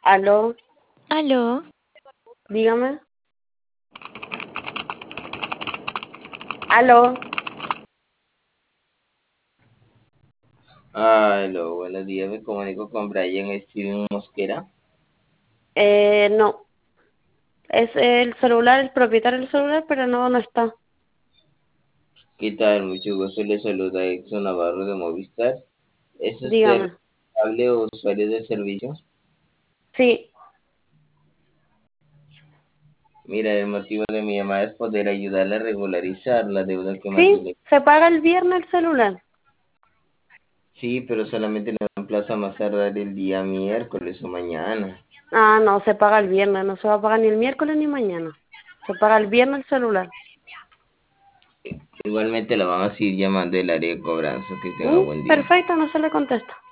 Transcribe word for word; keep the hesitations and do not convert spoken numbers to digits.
Aló, Aló, dígame. Aló, Aló, buenos días, me comunico con Brian Steven Mosquera. eh, no, es el celular, el propietario del celular, pero no, no está. ¿Qué tal? Mucho gusto, le saluda Exxon Navarro de Movistar. ¿Es usted Dígame. responsable o usuario del servicio? Sí, Mira, el motivo de mi llamada es poder ayudarle a regularizar la deuda que sí, mantiene. se paga el viernes el celular. Sí, pero solamente le dan plazo a más tardar el día miércoles o mañana. Ah, no, se paga el viernes, no se va a pagar ni el miércoles ni mañana. Se paga el viernes el celular. Igualmente la van a seguir llamando del área de cobranza. Que tenga Mm, buen día. perfecto, no se le contesta.